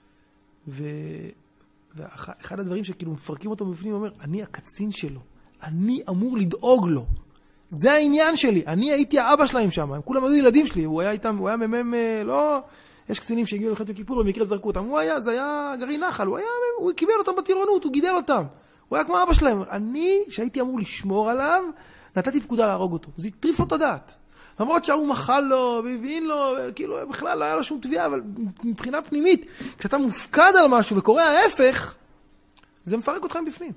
ואחד הדברים שכאילו מפרקים אותו מבפנים, הוא אומר, אני הקצין שלו, אני אמור לדאוג לו. זה העניין שלי, אני הייתי האבא שלהם שם, הם כולם היו ילדים שלי, הוא היה איתם, הוא היה ממם, לא, יש קצינים שהגיעו לחטא וכיפור, במקרה זרקו אותם, זה היה גרעין נחל, הוא קיבל אותם בטירונות, הוא גידל אותם, הוא היה כמו אבא שלהם, אני, שהייתי אמור לשמור עליו, נתתי פקודה להרוג אותו, זה הטריף לו את הדעת, למרות שהוא מחל לו, והבין לו, כאילו בכלל לא היה לו שום תביעה, אבל מבחינה פנימית, כשאתה מופקד על משהו וקורא ההפך, זה מפרק אותך מבפנים.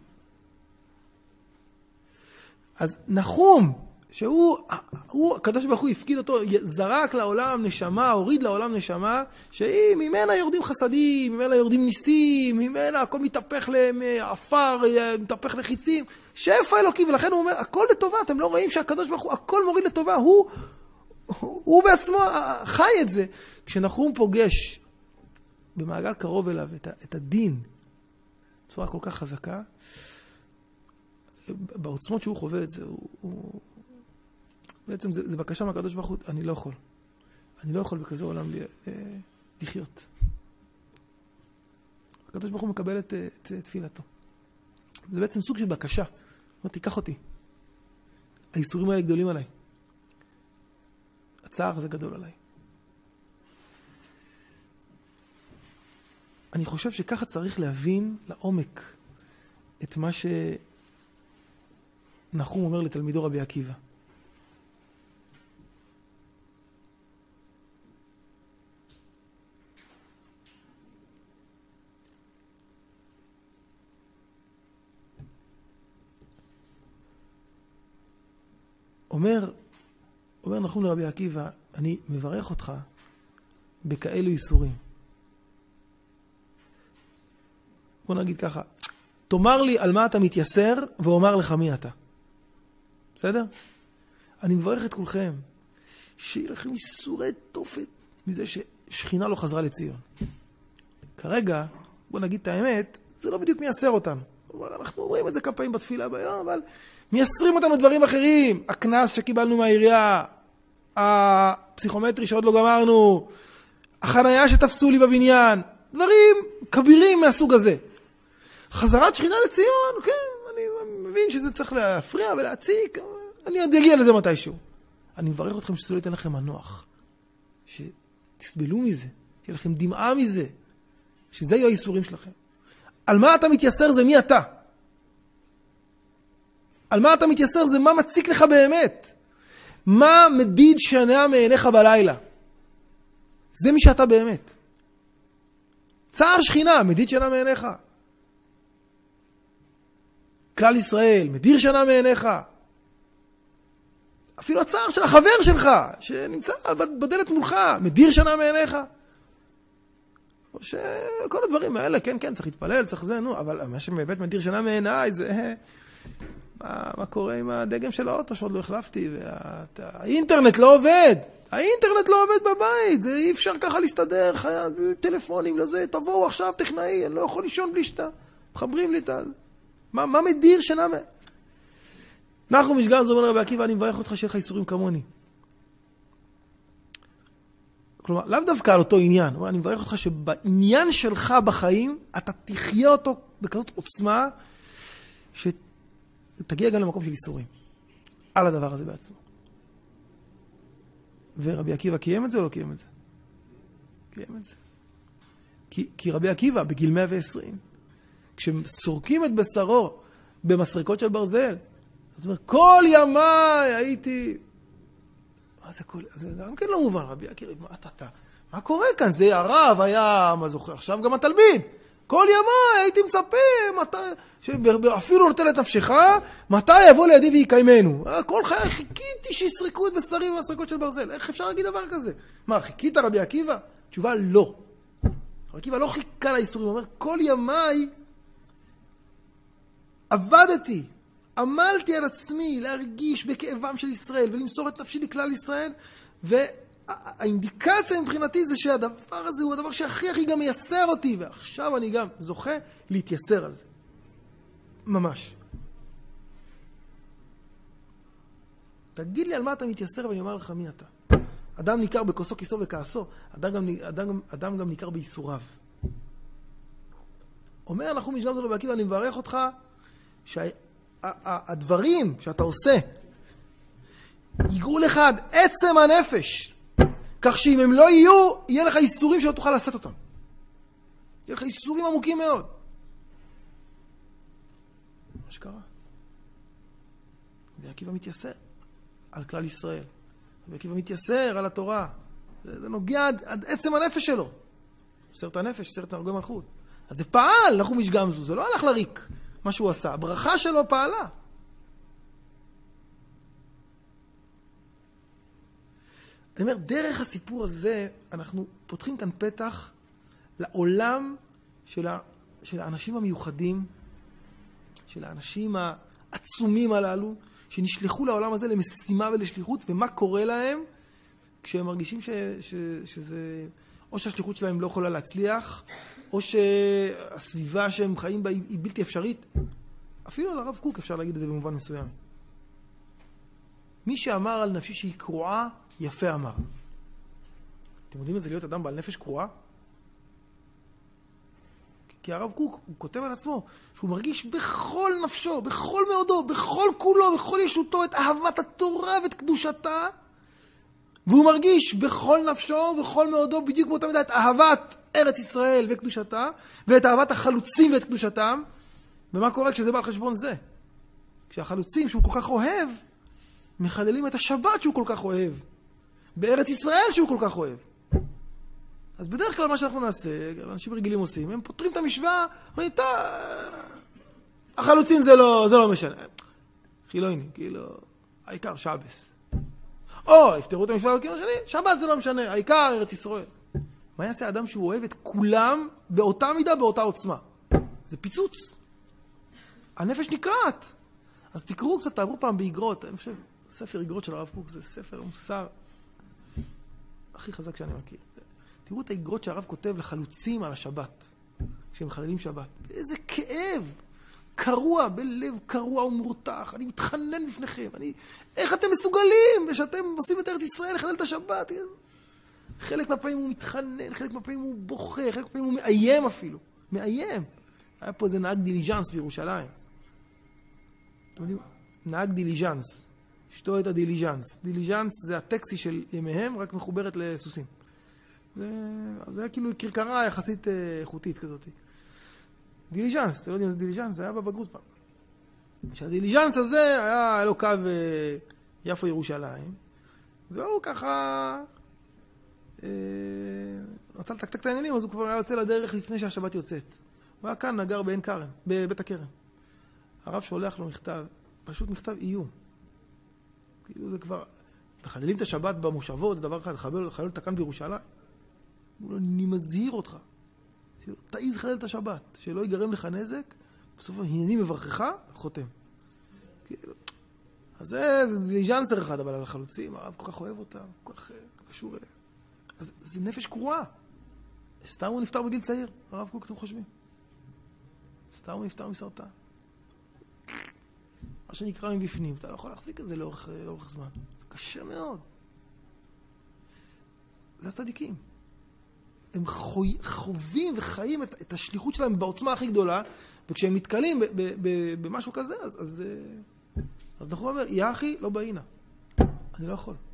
אז נחום, שהוא, הקדוש ברוך הוא הפקיד אותו, זרק לעולם נשמה, הוריד לעולם נשמה, שהיא ממנה יורדים חסדים, ממנה יורדים ניסים, ממנה הכל מתהפך לעפר, מתהפך לחיצים, שפע אלוקי, ולכן הוא אומר, הכל לטובה, אתם לא רואים שהקדוש ברוך הוא הכל מוריד לטובה, הוא בעצמו חי את זה. כשנחום פוגש במעגל קרוב אליו את הדין, בצורה כל כך חזקה, בעוצמות שהוא חווה את זה, בעצם זה בקשה מהקדוש ברוך הוא, אני לא יכול בכזה עולם לחיות. הקדוש ברוך הוא מקבל את תפילתו. זה בעצם סוג של בקשה. תיקח אותי. האיסורים האלה גדולים עליי. הצער הזה גדול עליי. אני חושב שככה צריך להבין לעומק את מה שנחום אומר לתלמידו רבי עקיבא. אומר נחום לרבי עקיבא, אני מברך אותך בכאלו איסורים. בוא נגיד ככה, תאמר לי על מה אתה מתייסר ואומר לך מי אתה. בסדר? אני מברך את כולכם שיהיה לכם איסורי תופת מזה ששכינה לא חזרה לציון. כרגע, בוא נגיד את האמת, זה לא בדיוק מייסר אותנו. אנחנו רואים את זה כמה פעמים בתפילה ביום, אבל מייסרים אותנו דברים אחרים. הכנס שקיבלנו מהעירייה, הפסיכומטרי שעוד לא גמרנו, החנייה שתפסו לי בבניין, דברים כבירים מהסוג הזה. חזרת שכינה לציון, כן, אני מבין שזה צריך להפריע ולהציק, אני עוד אגיע לזה מתישהו. אני מברך אתכם שזה לא ייתן לכם מנוח, שתסבלו מזה, שיהיה לכם דמעה מזה, שזה יהיו האיסורים שלכם. על מה אתה מתייסר זה מי אתה. על מה אתה מתייסר זה מה מציק לך באמת. מה מדיד שנה מעיניך בלילה. זה מי שאתה באמת. צער שכינה, מדיד שנה מעיניך. כלל ישראל, מדיר שנה מעיניך. אפילו הצער של החבר שלך, שנמצא בדלת מולך, מדיר שנה מעיניך. או שכל הדברים האלה, כן, צריך להתפלל, צריך זה, נו, אבל מה שבאמת מדיר שנה מעיניי זה... מה קורה עם הדגם של האוטו שעוד לא החלפתי, והאינטרנט לא עובד. האינטרנט לא עובד בבית, זה אי אפשר ככה להסתדר, טלפונים לזה, תבואו עכשיו טכנאי, אני לא יכול לישון בלי שאתה. מחברים לי את זה. מה מדיר שנה? נחום משגב זומן רבי עקיבא, אני מברך אותך שיהיה לך איסורים כמוני. כלומר, לאו דווקא על אותו עניין, אני מברך אותך שבעניין שלך בחיים, אתה תחיה אותו בכזאת עוצמה, שתגיע גם למקום של איסורים. על הדבר הזה בעצמו. ורבי עקיבא קיים את זה או לא קיים את זה? קיים את זה. כי רבי עקיבא בגיל 120, כשסורקים את בשרו במסרקות של ברזל, זאת אומרת, כל ימיי הייתי... זה גם כן לא מובן, רבי עקיבא, מה קורה כאן? זה הרב היה, מה זוכר, עכשיו גם התלמיד. כל ימי הייתי מצפה, אפילו נותן את נפשך, מתי יבוא לידי ויקיימנו? כל חיי חיכיתי שיסרקו את בשרי ובמסרקות של ברזל. איך אפשר להגיד דבר כזה? מה, חיכית רבי עקיבא? תשובה, לא. רבי עקיבא לא חיכה לאיסורים, הוא אומר, כל ימי עבדתי, עמלתי על עצמי להרגיש בכאבם של ישראל ולמסור את נפשי לכלל ישראל, והאינדיקציה מבחינתי זה שהדבר הזה הוא הדבר שהכי הכי גם מייסר אותי, ועכשיו אני גם זוכה להתייסר על זה. ממש. תגיד לי על מה אתה מתייסר ואני אומר לך מי אתה. אדם ניכר בכוסו כיסו וכעסו, אדם גם ניכר בייסוריו. אומר אנחנו משלם זו בעקיבא, אני מברך אותך שהדברים שאתה עושה ייגעו לך עד עצם הנפש, כך שאם הם לא יהיו, יהיה לך איסורים שלא תוכל לעשות אותם. יהיה לך איסורים עמוקים מאוד. מה שקרה? רבי עקיבא מתייסר על כלל ישראל. רבי עקיבא מתייסר על התורה. זה נוגע עד עצם הנפש שלו. סרט הנפש, סרט הרגוי מלכות. אז זה פעל, אנחנו משגמזו, זה לא הלך לריק מה שהוא עשה. הברכה שלו פעלה. אני אומר, דרך הסיפור הזה אנחנו פותחים כאן פתח לעולם של האנשים המיוחדים, של האנשים העצומים הללו, שנשלחו לעולם הזה למשימה ולשליחות, ומה קורה להם כשהם מרגישים שזה, או שהשליחות שלהם לא יכולה להצליח, או שהסביבה שהם חיים בה היא בלתי אפשרית. אפילו על הרב קוק אפשר להגיד את זה במובן מסוים. מי שאמר על נפשי שהיא קרועה, יפה אמר. אתם יודעים איזה להיות אדם בעל נפש קרועה? כי הרב קוק, הוא כותב על עצמו, שהוא מרגיש בכל נפשו, בכל מאודו, בכל כולו, בכל ישותו, את אהבת התורה ואת קדושתה, והוא מרגיש בכל נפשו ובכל מאודו, בדיוק באותה מידה, את אהבת ארץ ישראל וקדושתה, ואת אהבת החלוצים ואת קדושתם. ומה קורה כשזה בא על חשבון זה? כשהחלוצים שהוא כל כך אוהב, מחללים את השבת שהוא כל כך אוהב, בארץ ישראל שהוא כל כך אוהב. אז בדרך כלל מה שאנחנו נעשה, אנשים רגילים עושים, הם פותרים את המשוואה, אומרים, החלוצים זה לא משנה. חילוני, כאילו, העיקר שבס. או, יפתרו את המשוואה בכיוון שלי, שבת זה לא משנה, העיקר ארץ ישראל. מה יעשה האדם שהוא אוהב את כולם באותה מידה, באותה עוצמה? זה פיצוץ. הנפש נקרעת. אז תקראו קצת, תעברו פעם באגרות. אני חושב, ספר אגרות של הרב קוק זה ספר מוסר הכי חזק שאני מכיר. תראו את האגרות שהרב כותב לחלוצים על השבת, כשהם מחללים שבת. איזה כאב, קרוע, בלב קרוע ומורתח. אני מתחנן בפניכם. איך אתם מסוגלים ושאתם עושים את ארץ ישראל לחלל את השבת? חלק מהפעמים הוא מתחנן, חלק מהפעמים הוא בוכה, חלק מהפעמים הוא מאיים אפילו. מאיים. היה פה איזה נהג דיליז'אנס בירושלים. אתם יודעים? נהג דיליז'אנס. אשתו את הדיליז'אנס. דיליז'אנס זה הטקסי של ימיהם, רק מחוברת לסוסים. זה היה כאילו קרקרה יחסית איכותית כזאת. דיליז'אנס, אתם לא יודעים, זה דיליז'אנס, זה היה בבגרות פעם. שהדיליז'אנס הזה היה לו קו יפו ירושלים, והוא ככה רצה לתקתק את העניינים, אז הוא כבר היה יוצא לדרך לפני שהשבת יוצאת. הוא היה כאן, נגר בעין כרם, בבית הכרם. הרב שולח לו מכתב, פשוט מכתב איום. כאילו זה כבר, מחללים את השבת במושבות, זה דבר אחד, חלל את הכאן בירושלים. הוא לא, אני מזהיר אותך. תעיז חלל את השבת, שלא ייגרם לך נזק, בסוף הנני מברכך, חותם. כאילו, אז זה דיליז'אנסר אחד, אבל על החלוצים, הרב כל כך אוהב אותם, כל כך קשור אליהם. אז זה נפש קרועה. סתם הוא נפטר בגיל צעיר, הרב כל כך אתם חושבים. סתם הוא נפטר מסרטן. מה שנקרא מבפנים, אתה לא יכול להחזיק את זה לאורך זמן. זה קשה מאוד. זה הצדיקים. הם חווים וחיים את השליחות שלהם בעוצמה הכי גדולה, וכשהם מתקלים במשהו כזה, אז אנחנו אומר, יא אחי, לא בעינה. אני לא יכול.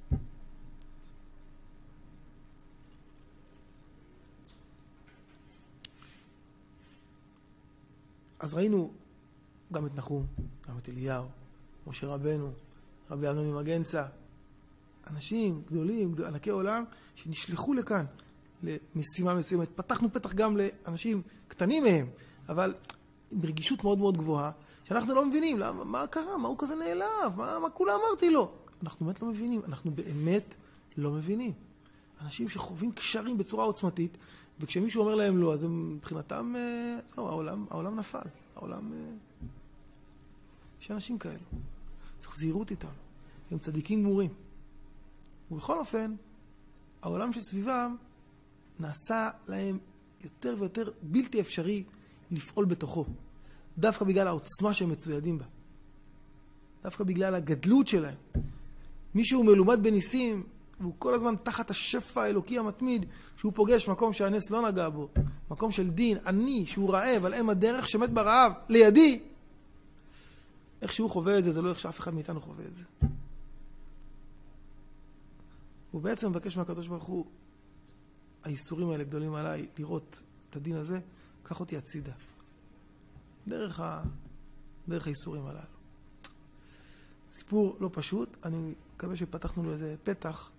אז ראינו גם את נחום, גם את אליהו, משה רבנו, רבי אמנון ממגנצא, אנשים גדולים, ענקי עולם, שנשלחו לכאן למשימה מסוימת. פתחנו פתח גם לאנשים קטנים מהם, אבל עם רגישות מאוד מאוד גבוהה, שאנחנו לא מבינים, למה, מה קרה, מה הוא כזה נעלב, מה כולה אמרתי לו. אנחנו באמת לא מבינים, אנחנו באמת לא מבינים. אנשים שחווים קשרים בצורה עוצמתית, וכשמישהו אומר להם לא, אז הם מבחינתם, זהו, העולם נפל. העולם... יש אנשים כאלו. צריך זהירות איתם. הם צדיקים גמורים. ובכל אופן, העולם שסביבם נעשה להם יותר ויותר בלתי אפשרי לפעול בתוכו. דווקא בגלל העוצמה שהם מצוידים בה. דווקא בגלל הגדלות שלהם. מישהו מלומד בניסים, והוא כל הזמן תחת השפע האלוקי המתמיד, שהוא פוגש מקום שהנס לא נגע בו, מקום של דין, אני, שהוא רעב, על אם הדרך שמת ברעב, לידי. איך שהוא חווה את זה, זה לא איך שאף אחד מאיתנו חווה את זה. הוא בעצם מבקש מהקדוש ברוך הוא, האיסורים האלה גדולים עליי, לראות את הדין הזה, קח אותי הצידה. דרך האיסורים הללו. סיפור לא פשוט, אני מקווה שפתחנו לו איזה פתח,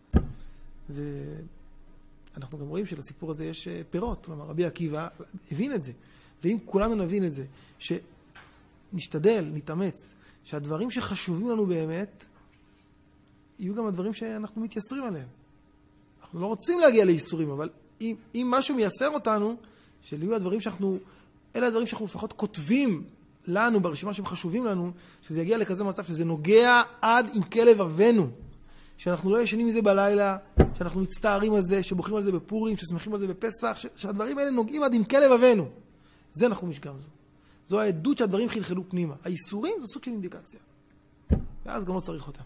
ואנחנו גם רואים שלסיפור הזה יש פירות. כלומר, רבי עקיבא הבין את זה. ואם כולנו נבין את זה, שנשתדל, נתאמץ, שהדברים שחשובים לנו באמת, יהיו גם הדברים שאנחנו מתייסרים עליהם. אנחנו לא רוצים להגיע לאיסורים, אבל אם משהו מייסר אותנו, שיהיו הדברים שאנחנו, אלה הדברים שאנחנו לפחות כותבים לנו ברשימה שהם חשובים לנו, שזה יגיע לכזה מצב שזה נוגע עד עם כלב אבנו, שאנחנו לא ישנים מזה בלילה, שאנחנו מצטערים על זה, שבוכים על זה בפורים, ששמחים על זה בפסח, שהדברים האלה נוגעים עד עם כלב אבנו. זה נחום איש גמזו. זו העדות שהדברים חלחלו פנימה. האיסורים זה סוג של אינדיקציה. ואז גם לא צריך אותם.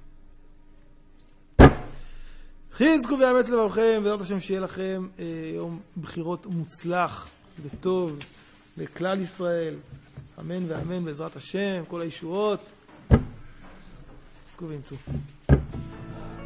חזקו ויאמץ לבבכם, בעזרת השם שיהיה לכם יום בחירות מוצלח וטוב לכלל ישראל. אמן ואמן בעזרת השם, כל הישועות. חזקו וימצאו.